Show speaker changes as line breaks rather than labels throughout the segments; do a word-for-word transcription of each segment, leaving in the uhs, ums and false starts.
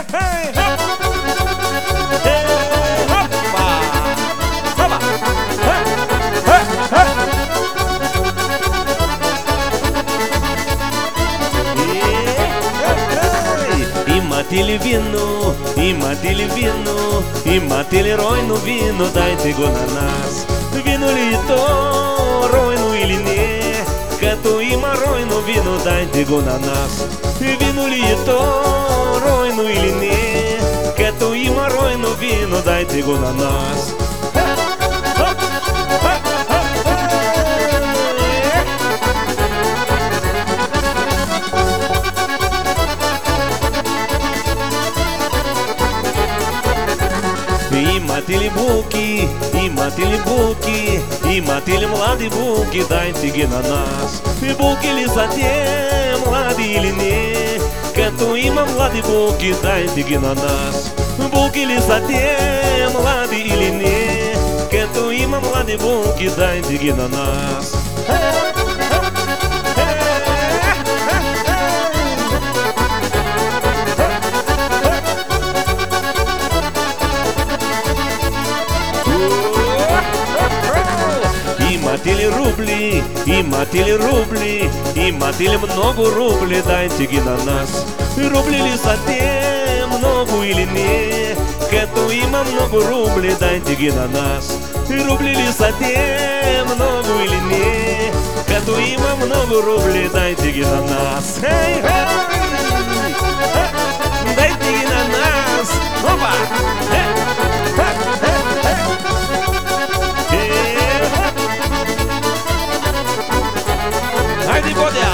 Hey, hop. Hey, hoppa. Hoppa. Hey, hey, hey. E mate-lhe vino, e mate-lhe vino, e mate-lhe roi no vino, dai-te gonanas. Vino lito, roi no iline, Kato ima roi no vino, dai-te gonanas. Vino lito, roi no iline, Kato ima roi no vino, dai-te gonanas. Имате-ли булки, имате-ли булки, имате-ли млади булки, дайте ги на нас. Булки ли са те, млади или не? Като има млади булки, дайте ги на нас. Булки ли са те, млади или не? Като има млади булки, дайте ги на нас. Имате ли рубли, имате ли рубли, имате ли много рубли, дайте ги на нас. Рубли ли са те, много или не? Като има много рубли, дайте ги на нас. Рубли ли са те, много или не? Като има много рубли, дайте ги на нас. Хей, хей! Дайте ги на нас! Опа! Хей! Хайде, Бодя!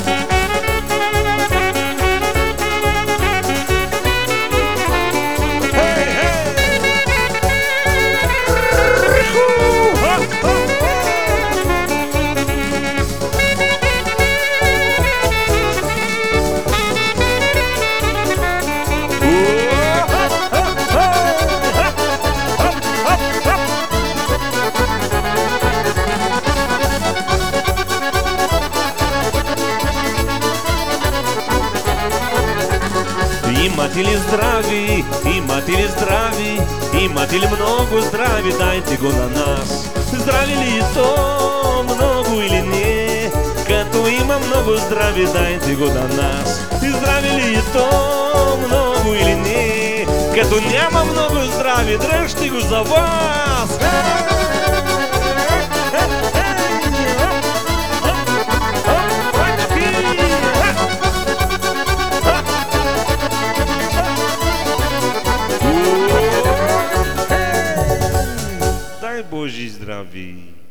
Имате ли здрави, имате ли здрави, имате ли много здрави, дайте го на нас. Здрави ли то много или не? Като има много здрави, дайте го на нас. Здрави ли то много или не? Като няма много здрави, дръжте го за вас. Дай Божи здрави!